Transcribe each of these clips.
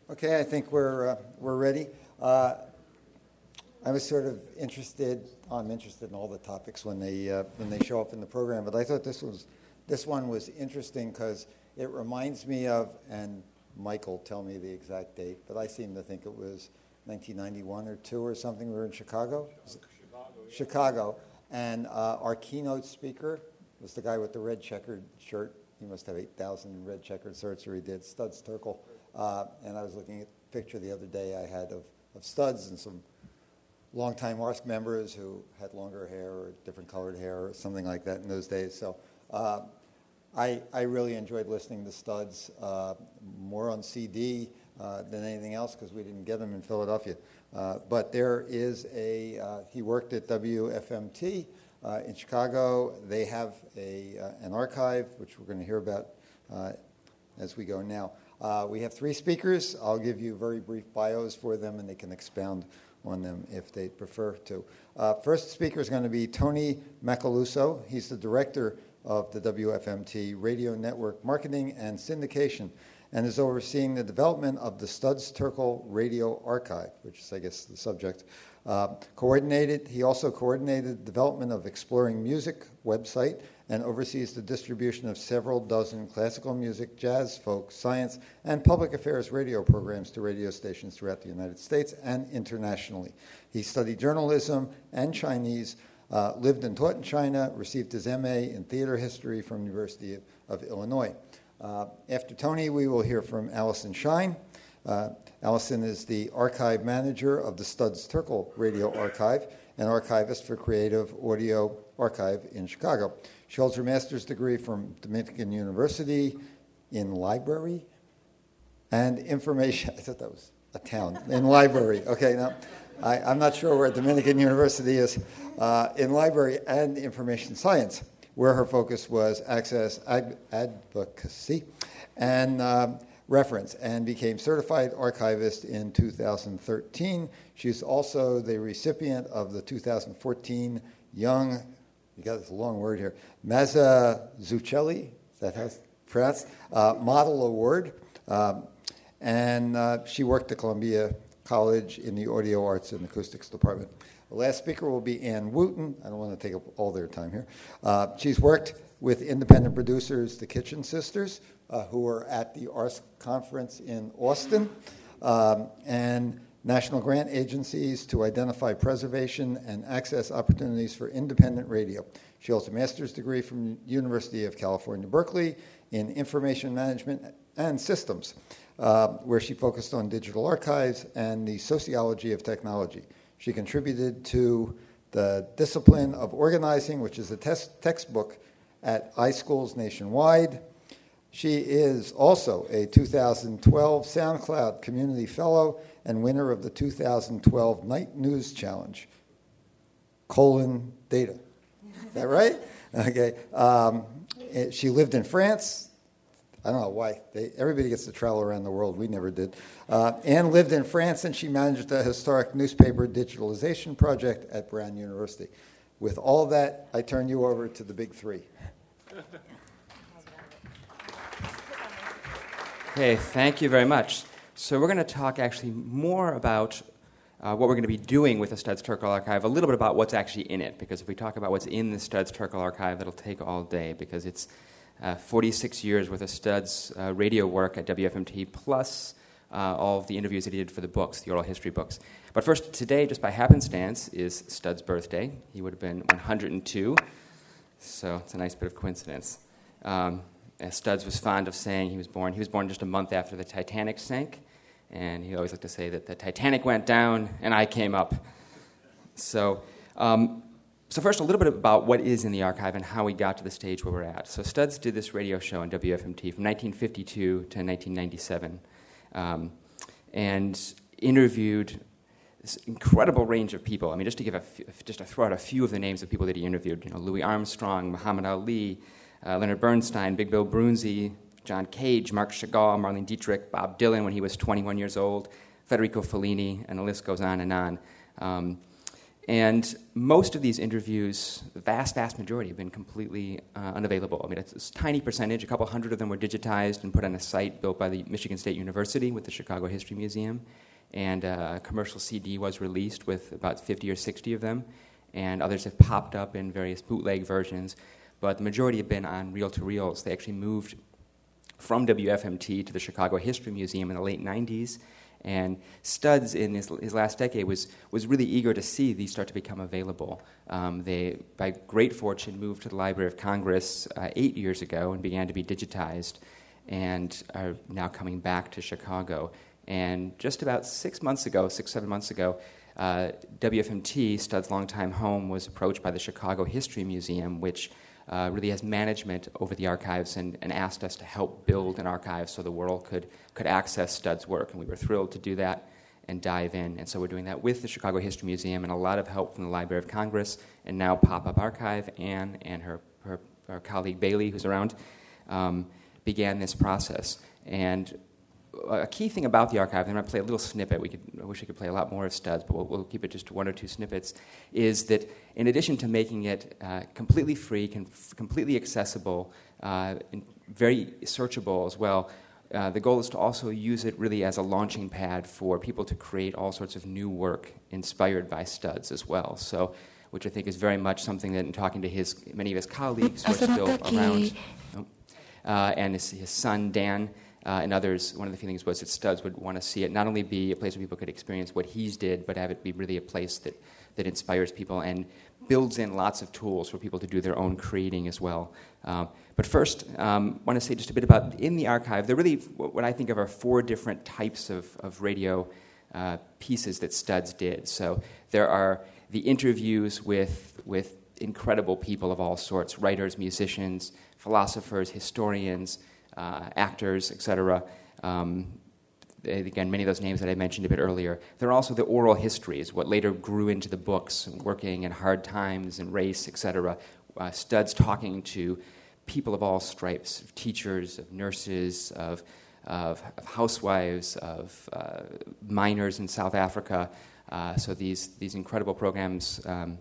Okay, I think we're ready. I was sort of interested. I'm interested in all the topics when they show up in the program, but I thought this one was interesting because it reminds me of, and Michael, tell me the exact date, but I seem to think it was 1991 or 2 or something. We were in Chicago. Chicago, and our keynote speaker was the guy with the red checkered shirt. He must have 8,000 red checkered shirts, or he did, Studs Terkel. And I was looking at a picture the other day I had of Studs and some longtime ARSC members who had longer hair or different colored hair or something like that in those days. So I really enjoyed listening to Studs, more on CD than anything else because we didn't get them in Philadelphia. But there is he worked at WFMT in Chicago. They have an archive, which we're going to hear about as we go now. We have 3 speakers. I'll give you very brief bios for them, and they can expound on them if they prefer to. First speaker is going to be Tony Macaluso. He's the director of the WFMT Radio Network Marketing and Syndication, and is overseeing the development of the Studs Terkel Radio Archive, which is, I guess, the subject. He also coordinated the development of Exploring Music website and oversees the distribution of several dozen classical music, jazz, folk, science, and public affairs radio programs to radio stations throughout the United States and internationally. He studied journalism and Chinese, lived and taught in China, received his MA in theater history from the University of Illinois. After Tony, we will hear from Allison Shine. Allison is the archive manager of the Studs Terkel Radio Archive and archivist for Creative Audio Archive in Chicago. She holds her master's degree from Dominican University in library and information. I thought that was a town. In library. Okay, now I'm not sure where Dominican University is. In library and information science, where her focus was access advocacy and reference, and became certified archivist in 2013. She's also the recipient of the 2014 Young, you got this long word here, Mazzucchelli, is that how it's pronounced? Model Award. And she worked at Columbia College in the Audio Arts and Acoustics Department. The last speaker will be Ann Wooten. I don't want to take up all their time here. She's worked with independent producers, the Kitchen Sisters, who were at the ARSC conference in Austin, and national grant agencies to identify preservation and access opportunities for independent radio. She holds a master's degree from University of California, Berkeley in information management and systems, where she focused on digital archives and the sociology of technology. She contributed to the discipline of organizing, which is a textbook at iSchools nationwide. She is also a 2012 SoundCloud Community Fellow and winner of the 2012 Night News Challenge, data. Is that right? Okay. She lived in France. I don't know why. Everybody gets to travel around the world. We never did. Anne lived in France, and she managed a historic newspaper digitalization project at Brown University. With all of that, I turn you over to the big 3. Okay, thank you very much. So we're going to talk actually more about what we're going to be doing with the Studs Terkel Archive, a little bit about what's actually in it, because if we talk about what's in the Studs Terkel Archive, that'll take all day, because it's 46 years worth of Studs radio work at WFMT, plus all of the interviews that he did for the books, the oral history books. But first, today, just by happenstance, is Studs' birthday. He would have been 102, so it's a nice bit of coincidence. As Studs was fond of saying, he was born just a month after the Titanic sank, and he always liked to say that the Titanic went down and I came up. So first, a little bit about what is in the archive and how we got to the stage where we're at. So Studs did this radio show on WFMT from 1952 to 1997, and interviewed this incredible range of people. I mean, just to throw out a few of the names of people that he interviewed. Louis Armstrong, Muhammad Ali, Leonard Bernstein, Big Bill Broonzy, John Cage, Mark Chagall, Marlene Dietrich, Bob Dylan when he was 21 years old, Federico Fellini, and the list goes on and on. And most of these interviews, the vast majority, have been completely unavailable. I mean, it's a tiny percentage. A couple hundred of them were digitized and put on a site built by the Michigan State University with the Chicago History Museum. And a commercial CD was released with about 50 or 60 of them. And others have popped up in various bootleg versions. But the majority have been on reel-to-reels. They actually moved from WFMT to the Chicago History Museum in the late 90s. And Studs, in his last decade, was really eager to see these start to become available. They, by great fortune, moved to the Library of Congress 8 years ago and began to be digitized, and are now coming back to Chicago. And just about 7 months ago, WFMT, Studs' longtime home, was approached by the Chicago History Museum, which really has management over the archives, and asked us to help build an archive so the world could access Studs' work. And we were thrilled to do that and dive in. And so we're doing that with the Chicago History Museum and a lot of help from the Library of Congress, and now Pop-Up Archive. Anne and her colleague Bailey, who's around, began this process. And a key thing about the archive, and I'm going to play a little snippet. I wish I could play a lot more of Studs, but we'll keep it just to 1 or 2 snippets, is that in addition to making it completely free, completely accessible, and very searchable as well, the goal is to also use it really as a launching pad for people to create all sorts of new work inspired by Studs as well. So, which I think is very much something that, in talking to many of his colleagues who are still around, and his son Dan, and others, one of the feelings was that Studs would want to see it not only be a place where people could experience what he's did, but have it be really a place that inspires people and builds in lots of tools for people to do their own creating as well. But first, I want to say just a bit about, in the archive, there really, what I think of are 4 different types of radio pieces that Studs did. So there are the interviews with incredible people of all sorts, writers, musicians, philosophers, historians, actors, etc. Again, many of those names that I mentioned a bit earlier. There are also the oral histories, what later grew into the books, working in hard times and race, etc. Studs talking to people of all stripes, of teachers, of nurses, of housewives, of miners in South Africa. So these incredible programs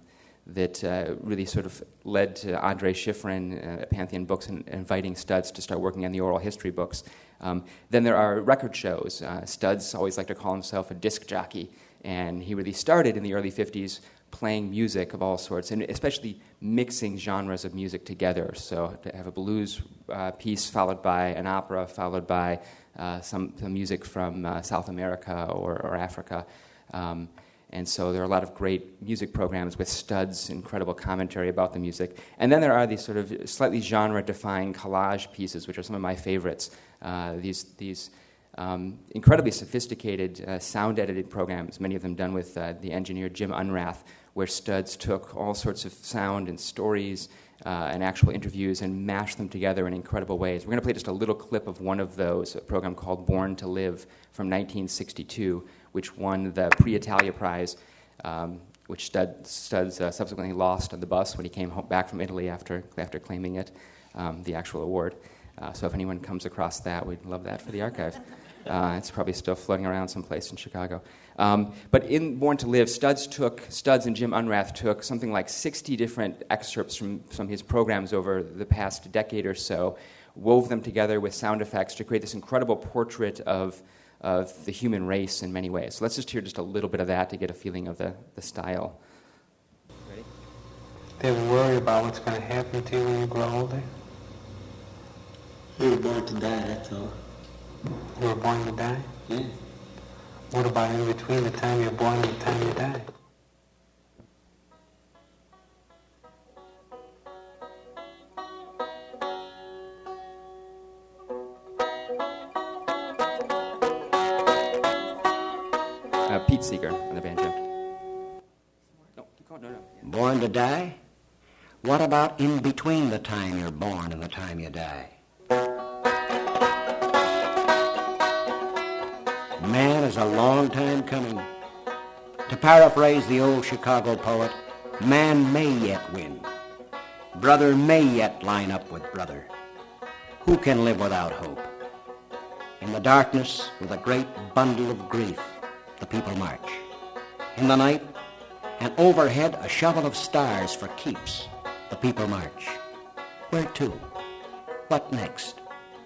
that really sort of led to Andre Schifrin at Pantheon Books and inviting Studs to start working on the oral history books. Then there are record shows. Studs always liked to call himself a disc jockey, and he really started in the early 50s playing music of all sorts, and especially mixing genres of music together. So to have a blues piece followed by an opera, followed by some music from South America or Africa. And so there are a lot of great music programs with Studs' incredible commentary about the music. And then there are these sort of slightly genre-defined collage pieces, which are some of my favorites. These incredibly sophisticated sound-edited programs, many of them done with the engineer Jim Unrath, where Studs took all sorts of sound and stories and actual interviews and mashed them together in incredible ways. We're going to play just a little clip of one of those, a program called Born to Live from 1962, which won the Pre-Italia Prize, which Studs subsequently lost on the bus when he came back from Italy after claiming it, the actual award. So if anyone comes across that, we'd love that for the archive. It's probably still floating around someplace in Chicago. But in Born to Live, Studs and Jim Unrath took something like 60 different excerpts from his programs over the past decade or so, wove them together with sound effects to create this incredible portrait of the human race in many ways. So let's just hear just a little bit of that to get a feeling of the style. Ready? Do you ever worry about what's going to happen to you when you grow older? You were born to die, that's all. You were born to die? Yeah. What about in between the time you're born and the time you die? Pete Seeger on the banjo. No, keep going. No. Born to die? What about in between the time you're born and the time you die? Man is a long time coming. To paraphrase the old Chicago poet, man may yet win. Brother may yet line up with brother. Who can live without hope? In the darkness, with a great bundle of grief, the people march. In the night, and overhead a shovel of stars for keeps. The people march. Where to? What next?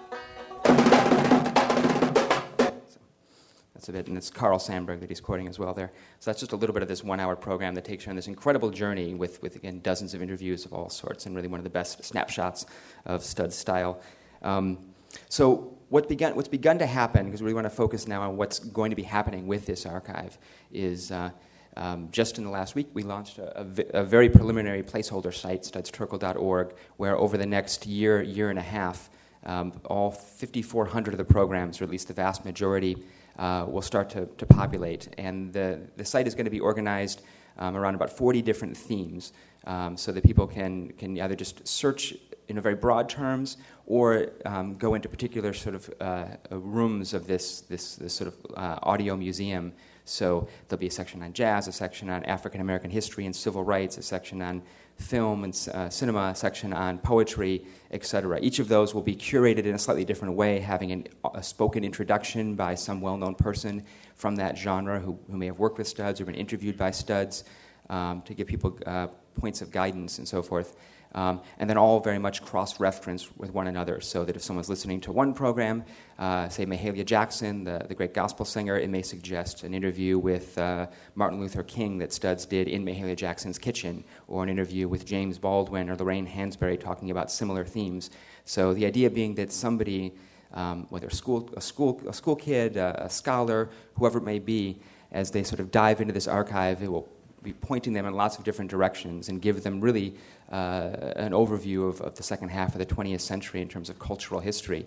That's a bit, and it's Carl Sandburg that he's quoting as well there. So that's just a little bit of this one-hour program that takes you on this incredible journey with again, dozens of interviews of all sorts, and really one of the best snapshots of Studd's style. So what's begun to happen, because we really want to focus now on what's going to be happening with this archive, is just in the last week we launched a very preliminary placeholder site, studstourkel.org, where over the next year and a half, all 5,400 of the programs, or at least the vast majority, will start to populate. And the site is going to be organized around about 40 different themes, so that people can either just search in very broad terms or go into particular sort of rooms of this sort of audio museum. So there'll be a section on jazz, a section on African American history and civil rights, a section on film and cinema, a section on poetry, etc. Each of those will be curated in a slightly different way, having a spoken introduction by some well-known person from that genre who may have worked with Studds or been interviewed by Studds, to give people points of guidance and so forth. And then all very much cross-reference with one another, so that if someone's listening to one program, say Mahalia Jackson, the great gospel singer, it may suggest an interview with Martin Luther King that Studds did in Mahalia Jackson's kitchen, or an interview with James Baldwin or Lorraine Hansberry talking about similar themes. So the idea being that somebody, whether a school kid, a scholar, whoever it may be, as they sort of dive into this archive, it will be pointing them in lots of different directions and give them really an overview of the second half of the 20th century in terms of cultural history.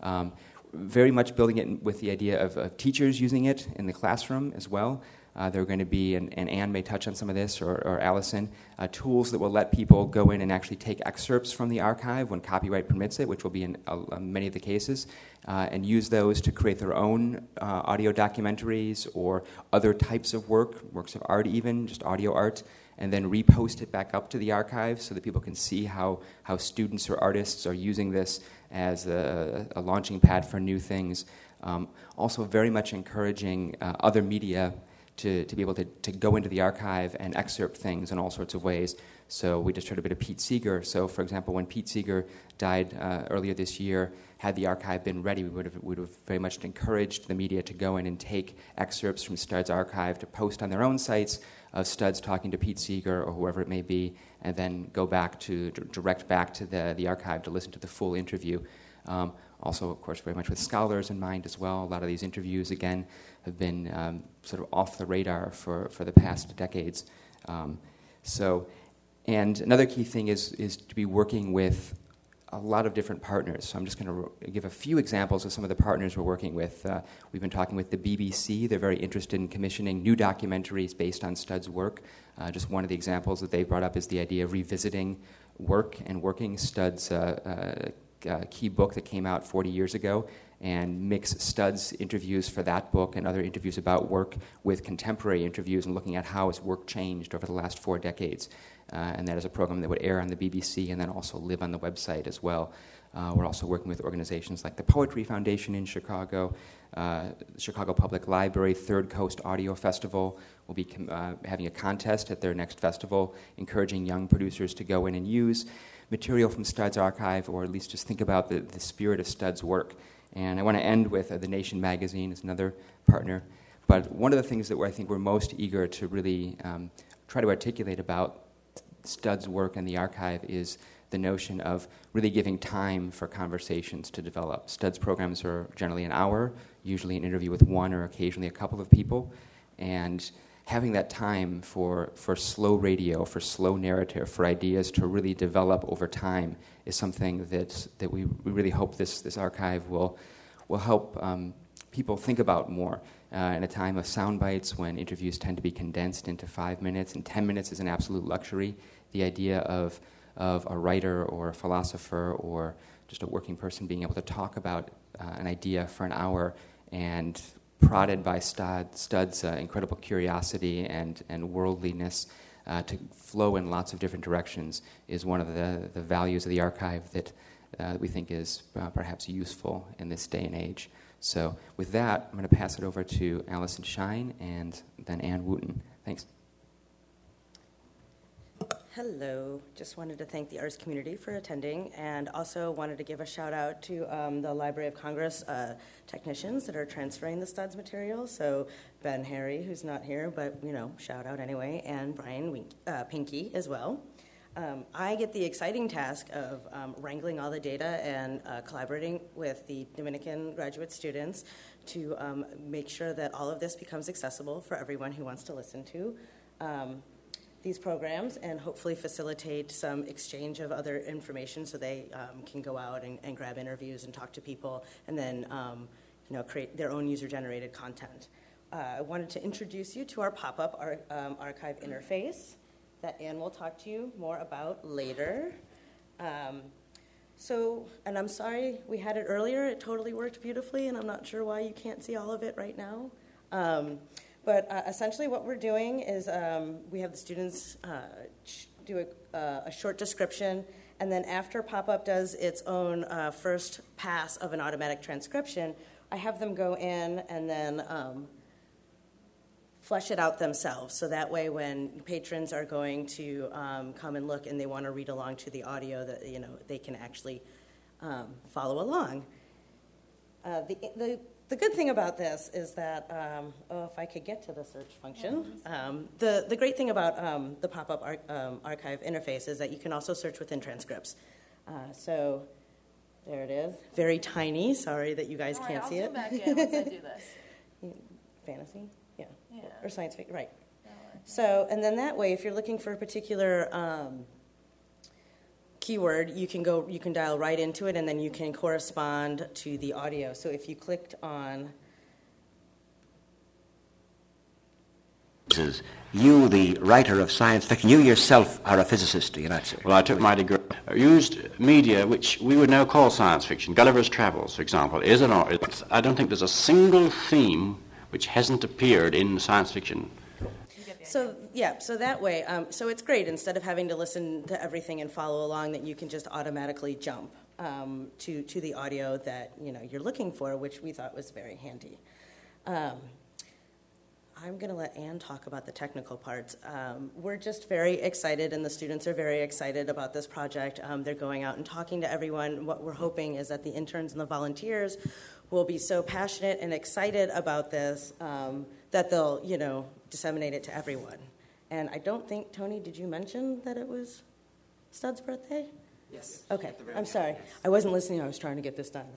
Very much building it with the idea of teachers using it in the classroom as well. There are going to be, and Anne may touch on some of this, or Allison, tools that will let people go in and actually take excerpts from the archive when copyright permits it, which will be in many of the cases, and use those to create their own audio documentaries or other types of works of art even, just audio art, and then repost it back up to the archive so that people can see how students or artists are using this as a launching pad for new things. Also very much encouraging other media to be able to go into the archive and excerpt things in all sorts of ways. So we just heard a bit of Pete Seeger. So, for example, when Pete Seeger died earlier this year, had the archive been ready, we would have very much encouraged the media to go in and take excerpts from Studds' archive to post on their own sites of Studds talking to Pete Seeger or whoever it may be, and then go back to direct back to the archive to listen to the full interview. Also, of course, very much with scholars in mind as well. A lot of these interviews, again, have been sort of off the radar for the past decades. And another key thing is to be working with a lot of different partners. So I'm just going to give a few examples of some of the partners we're working with. We've been talking with the BBC. They're very interested in commissioning new documentaries based on Studds' work. Just one of the examples that they brought up is the idea of revisiting work and working Studds' key book that came out 40 years ago, and mix Studds' interviews for that book and other interviews about work with contemporary interviews and looking at how his work changed over the last 4 decades. And that is a program that would air on the BBC and then also live on the website as well. We're also working with organizations like the Poetry Foundation in Chicago, the Chicago Public Library, Third Coast Audio Festival will be having a contest at their next festival, encouraging young producers to go in and use material from Studds' archive, or at least just think about the spirit of Studds' work. And I want to end with The Nation magazine as another partner. But one of the things that I think we're most eager to really try to articulate about Studds' work and the archive is the notion of really giving time for conversations to develop. Studds' programs are generally an hour, usually an interview with one or occasionally a couple of people, and having that time for slow radio, for slow narrative, for ideas to really develop over time is something that we really hope this archive will help people think about more. In a time of sound bites, when interviews tend to be condensed into 5 minutes, and 10 minutes is an absolute luxury, the idea of a writer or a philosopher or just a working person being able to talk about an idea for an hour and prodded by Studds' incredible curiosity and worldliness to flow in lots of different directions is one of the values of the archive that we think is perhaps useful in this day and age. So with that, I'm going to pass it over to Allison Shine and then Ann Wooten. Thanks. Hello. Just wanted to thank the arts community for attending, and also wanted to give a shout out to the Library of Congress technicians that are transferring the studs material. So Ben Harry, who's not here, but shout out anyway, and Brian Pinky as well. I get the exciting task of wrangling all the data and collaborating with the Dominican graduate students to make sure that all of this becomes accessible for everyone who wants to listen to these programs, and hopefully facilitate some exchange of other information so they can go out and grab interviews and talk to people, and then create their own user-generated content. I wanted to introduce you to our pop-up archive interface that Anne will talk to you more about later. And I'm sorry we had it earlier. It totally worked beautifully, and I'm not sure why you can't see all of it right now. But essentially what we're doing is we have the students do a short description, and then after pop-up does its own first pass of an automatic transcription, I have them go in and then flesh it out themselves. So that way when patrons are going to come and look and they want to read along to the audio, that they can actually follow along. The good thing about this is that, if I could get to the search function, the great thing about the pop-up archive interface is that you can also search within transcripts. So there it is, very tiny. Sorry that you guys can't see it. I'll zoom back in once I do this. Fantasy, yeah, or science fiction, right. So, and then that way, if you're looking for a particular keyword, you can dial right into it, and then you can correspond to the audio. So if you clicked on... You, the writer of science fiction, you yourself are a physicist, do you not, sir? Well, I took my degree. Used media which we would now call science fiction. Gulliver's Travels, for example, is an art. I don't think there's a single theme which hasn't appeared in science fiction. So that way, so it's great. Instead of having to listen to everything and follow along, that you can just automatically jump to the audio that you're looking for, which we thought was very handy. I'm going to let Anne talk about the technical parts. We're just very excited, and the students are very excited about this project. They're going out and talking to everyone. What we're hoping is that the interns and the volunteers will be so passionate and excited about this that they'll, disseminate it to everyone. And I don't think, Tony, did you mention that it was Stud's birthday? Yes. Okay, I'm sorry. I wasn't listening. I was trying to get this done.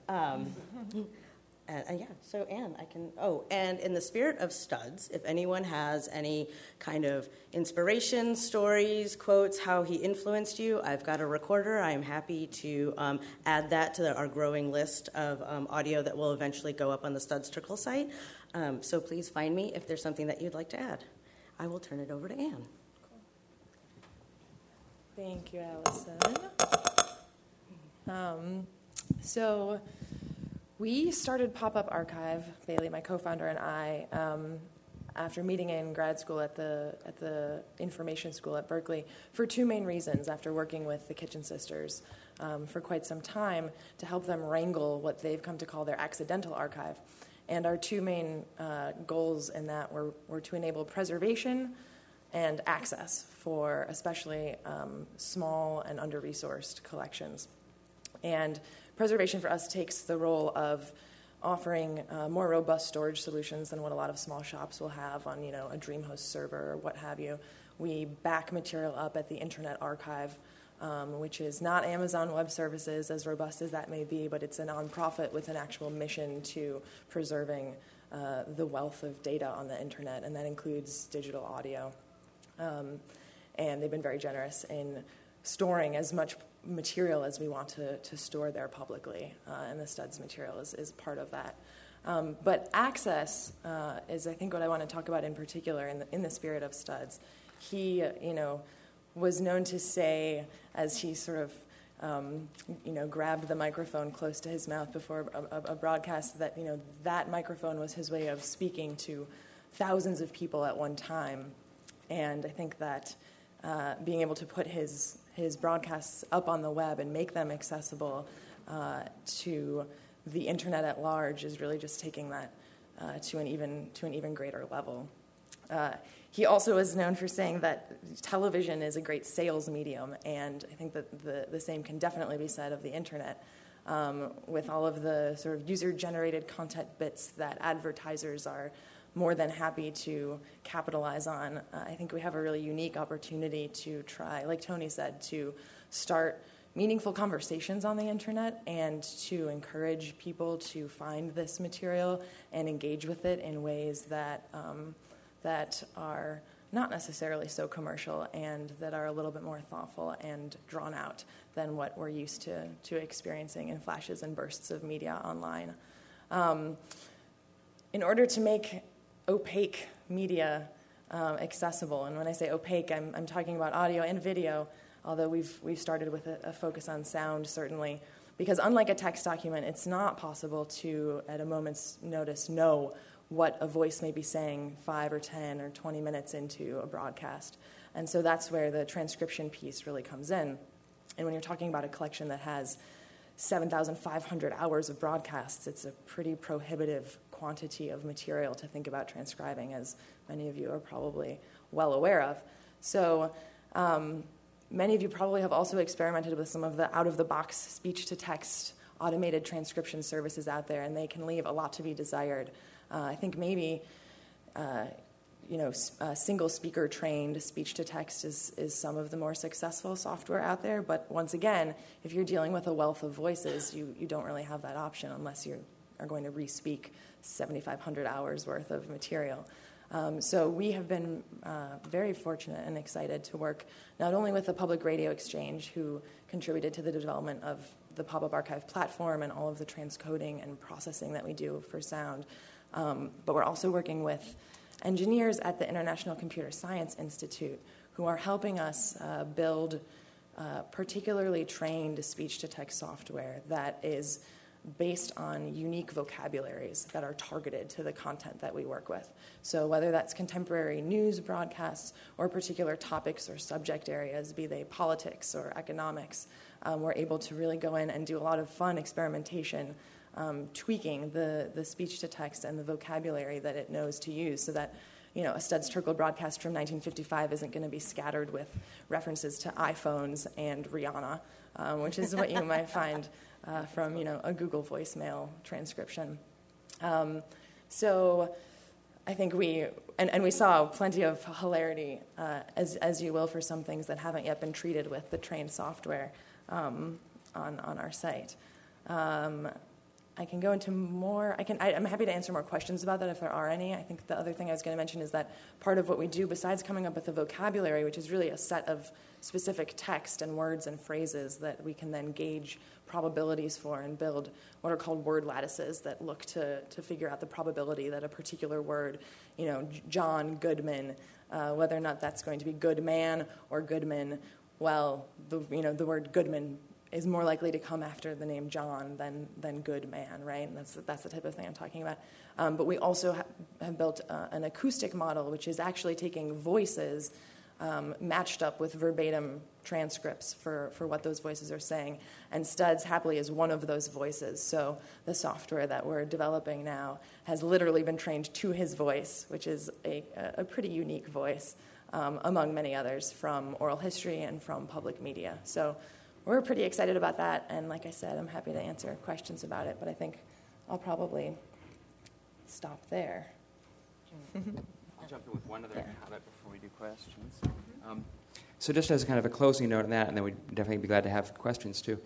So Anne, and in the spirit of Studs, if anyone has any kind of inspiration, stories, quotes, how he influenced you, I've got a recorder. I am happy to add that to our growing list of audio that will eventually go up on the Studs Circle site. So please find me if there's something that you'd like to add. I will turn it over to Anne. Thank you, Allison. So we started Pop-Up Archive, Bailey, my co-founder, and I, after meeting in grad school at the information school at Berkeley, for two main reasons. After working with the Kitchen Sisters for quite some time to help them wrangle what they've come to call their accidental archive. And our two main goals in that were to enable preservation and access for especially small and under-resourced collections. And preservation for us takes the role of offering more robust storage solutions than what a lot of small shops will have on, a DreamHost server or what have you. We back material up at the Internet Archive, which is not Amazon Web Services, as robust as that may be, but it's a nonprofit with an actual mission to preserving the wealth of data on the Internet, and that includes digital audio. And they've been very generous in storing as much material as we want to store there publicly, and the Studs material is part of that. But access is, I think, what I want to talk about in particular in the spirit of Studs. He, was known to say, as he sort of, grabbed the microphone close to his mouth before a broadcast, that, that microphone was his way of speaking to thousands of people at one time. And I think that being able to put his broadcasts up on the web and make them accessible to the internet at large is really just taking that to an even greater level. He also is known for saying that television is a great sales medium, and I think that the same can definitely be said of the internet. With all of the sort of user-generated content bits that advertisers are more than happy to capitalize on, I think we have a really unique opportunity to try, like Tony said, to start meaningful conversations on the internet and to encourage people to find this material and engage with it in ways that that are not necessarily so commercial and that are a little bit more thoughtful and drawn out than what we're used to experiencing in flashes and bursts of media online. In order to make opaque media accessible, and when I say opaque, I'm talking about audio and video, although we've started with a focus on sound, certainly, because unlike a text document, it's not possible to, at a moment's notice, know what a voice may be saying 5 or 10 or 20 minutes into a broadcast. And so that's where the transcription piece really comes in. And when you're talking about a collection that has 7,500 hours of broadcasts, it's a pretty prohibitive quantity of material to think about transcribing, as many of you are probably well aware of. So many of you probably have also experimented with some of the out-of-the-box speech-to-text automated transcription services out there, and they can leave a lot to be desired. I think maybe single speaker trained speech to text is some of the more successful software out there. But once again, if you're dealing with a wealth of voices, you don't really have that option unless you are going to re-speak 7,500 hours worth of material. So we have been very fortunate and excited to work not only with the Public Radio Exchange, who contributed to the development of the Pop-Up Archive platform and all of the transcoding and processing that we do for sound, but we're also working with engineers at the International Computer Science Institute who are helping us build particularly trained speech-to-text software that is based on unique vocabularies that are targeted to the content that we work with. So whether that's contemporary news broadcasts or particular topics or subject areas, be they politics or economics, we're able to really go in and do a lot of fun experimentation, tweaking the speech-to-text and the vocabulary that it knows to use so that a Studs Terkel broadcast from 1955 isn't going to be scattered with references to iPhones and Rihanna, which is what you might find from a Google voicemail transcription. So I think we saw plenty of hilarity, as you will, for some things that haven't yet been treated with the trained software on our site. I can go into more. I'm happy to answer more questions about that if there are any. I think the other thing I was going to mention is that part of what we do, besides coming up with the vocabulary, which is really a set of specific text and words and phrases that we can then gauge probabilities for and build what are called word lattices that look to figure out the probability that a particular word, John Goodman, whether or not that's going to be good man or Goodman. Well, the word Goodman is more likely to come after the name John than good man, right? And that's the type of thing I'm talking about. But we also have built an acoustic model, which is actually taking voices matched up with verbatim transcripts for what those voices are saying. And Studs, happily, is one of those voices. So the software that we're developing now has literally been trained to his voice, which is a pretty unique voice, among many others, from oral history and from public media. So we're pretty excited about that, and like I said, I'm happy to answer questions about it, but I think I'll probably stop there. I'll jump in with one other comment before we do questions. So just as kind of a closing note on that, and then we'd definitely be glad to have questions too.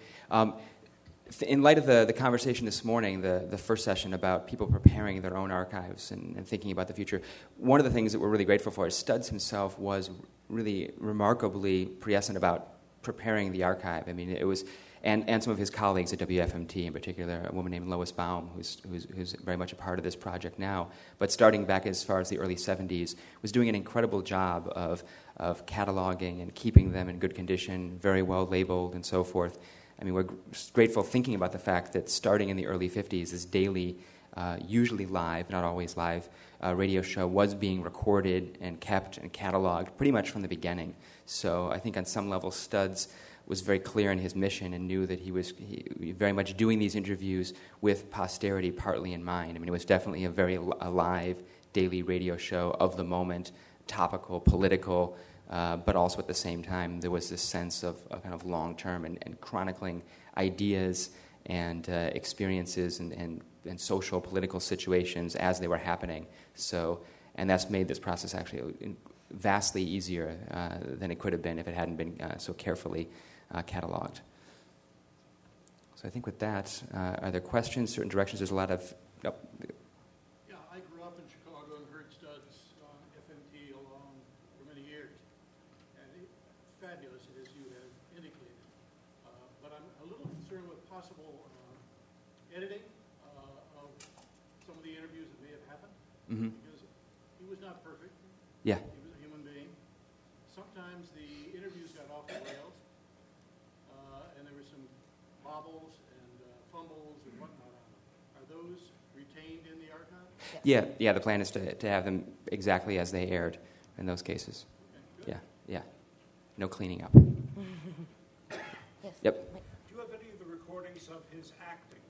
In light of the conversation this morning, the first session about people preparing their own archives and thinking about the future, one of the things that we're really grateful for is Studs himself was really remarkably prescient about preparing the archive. I mean, it was, and some of his colleagues at WFMT, in particular, a woman named Lois Baum, who's very much a part of this project now, but starting back as far as the early 70s, was doing an incredible job of cataloging and keeping them in good condition, very well labeled and so forth. I mean, we're grateful thinking about the fact that starting in the early 50s, this daily, usually live, not always live, radio show was being recorded and kept and cataloged pretty much from the beginning. So I think on some level Studs was very clear in his mission and knew that he was very much doing these interviews with posterity partly in mind. I mean, it was definitely a very alive daily radio show of the moment, topical, political, but also at the same time there was this sense of kind of long-term and chronicling ideas and experiences and social, political situations as they were happening. So, and that's made this process actually vastly easier than it could have been if it hadn't been so carefully cataloged. So I think with that, are there questions, certain directions? There's a lot of... Oh. Yeah, I grew up in Chicago and heard Studs on FMT along for many years. And fabulous, as you have indicated. But I'm a little concerned with possible editing of some of the interviews that may have happened. Mm-hmm. Because he was not perfect. Yeah. He was a human being. Sometimes the interviews got off the rails, and there were some bobbles and fumbles and whatnot on them. Are those retained in the archive? Yeah. The plan is to have them exactly as they aired in those cases. Okay, Yeah. No cleaning up. Yes. Yep. Do you have any of the recordings of his acting?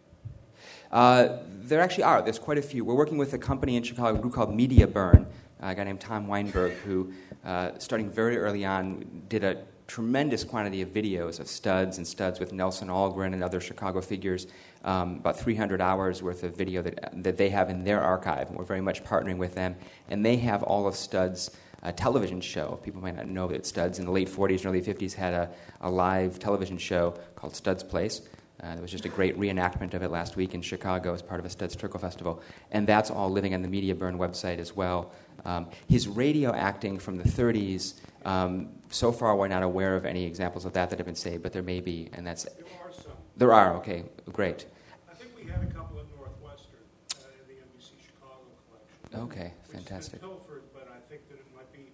There actually are. There's quite a few. We're working with a company in Chicago, a group called Media Burn, a guy named Tom Weinberg, who, starting very early on, did a tremendous quantity of videos of studs with Nelson Algren and other Chicago figures, about 300 hours worth of video that they have in their archive, and we're very much partnering with them. And they have all of Studs' television show. People might not know that Studs in the late 40s and early 50s had a live television show called Studs Place. There was just a great reenactment of it last week in Chicago as part of a Studs Turkle Festival. And that's all living on the Media Burn website as well. His radio acting from the 30s, so far we're not aware of any examples of that have been saved, but there may be, and that's... There are some. There are, okay, great. I think we had a couple at Northwestern in the NBC Chicago collection. Okay, fantastic. Which is in Pilford, but I think that it might be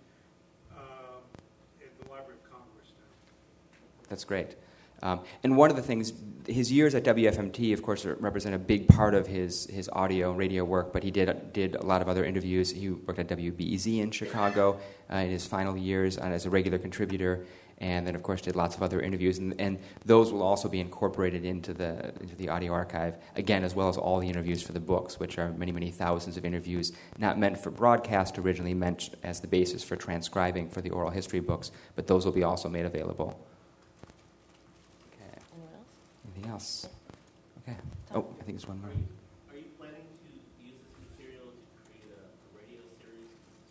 in the Library of Congress now. That's great. And one of the things, his years at WFMT, of course, represent a big part of his audio, radio work, but he did a lot of other interviews. He worked at WBEZ in Chicago in his final years as a regular contributor, and then, of course, did lots of other interviews. And those will also be incorporated into the audio archive, again, as well as all the interviews for the books, which are many, many thousands of interviews, not meant for broadcast, originally meant as the basis for transcribing for the oral history books, but those will be also made available. Anything else? Okay. Oh, I think there's one more. Are you planning to use this material to create a radio series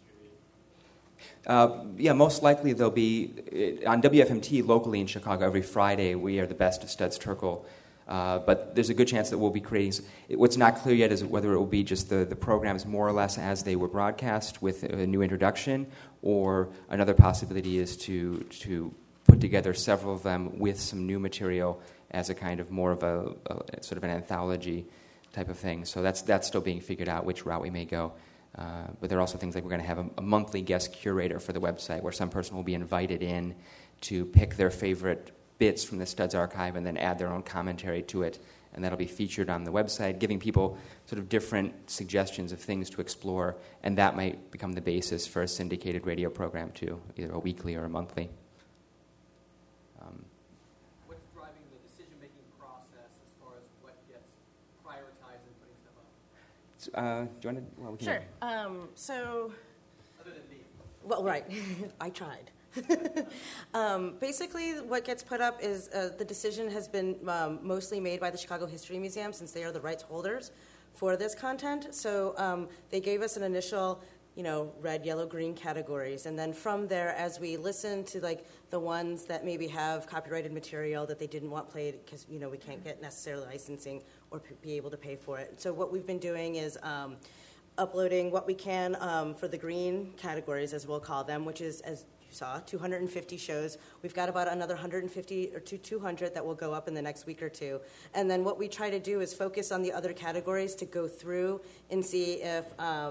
to distribute? Yeah, most likely there'll be, on WFMT locally in Chicago, every Friday we are the best of Studs Terkel. But there's a good chance that we'll be creating, what's not clear yet is whether it will be just the programs more or less as they were broadcast with a new introduction, or another possibility is to put together several of them with some new material as a kind of more of a sort of an anthology type of thing. So that's still being figured out, which route we may go. But there are also things like we're going to have a monthly guest curator for the website where some person will be invited in to pick their favorite bits from the Studs archive and then add their own commentary to it. And that'll be featured on the website, giving people sort of different suggestions of things to explore. And that might become the basis for a syndicated radio program too, either a weekly or a monthly. What's driving the decision-making process as far as what gets prioritized and putting stuff up? Do you want to? Well, we can Sure. So, Other than me. well, right. I tried. Basically, what gets put up is the decision has been mostly made by the Chicago History Museum, since they are the rights holders for this content. So they gave us an initial, red, yellow, green categories, and then from there, as we listen to like the ones that maybe have copyrighted material that they didn't want played because we can't get necessarily licensing or be able to pay for it. So what we've been doing is uploading what we can for the green categories, as we'll call them, which is, as saw, 250 shows. We've got about another 150 or 200 that will go up in the next week or two. And then what we try to do is focus on the other categories to go through and see if,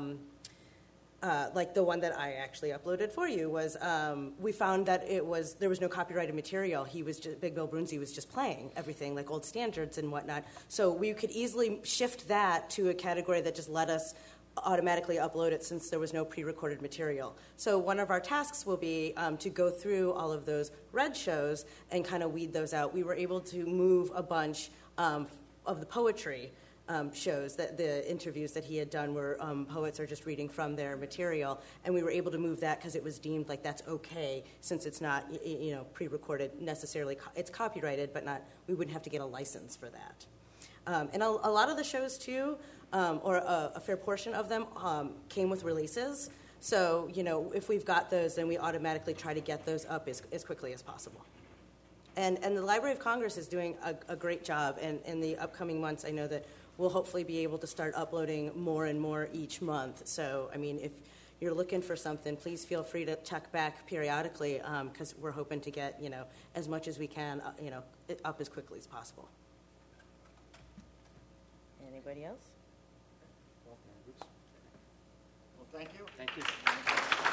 like the one that I actually uploaded for you was, we found that there was no copyrighted material. Big Bill Brunzi was just playing everything, like old standards and whatnot. So we could easily shift that to a category that just let us automatically upload it since there was no pre-recorded material. So one of our tasks will be to go through all of those red shows and kind of weed those out. We were able to move a bunch of the poetry shows, that the interviews that he had done where poets are just reading from their material, and we were able to move that because it was deemed like that's okay since it's not pre-recorded necessarily. It's copyrighted, but not. We wouldn't have to get a license for that. And a lot of the shows too, or a fair portion of them, came with releases. So if we've got those, then we automatically try to get those up as quickly as possible. And the Library of Congress is doing a great job, and in the upcoming months, I know that we'll hopefully be able to start uploading more and more each month. So, I mean, if you're looking for something, please feel free to check back periodically, because we're hoping to get, as much as we can, up as quickly as possible. Anybody else? Well, thank you. Thank you.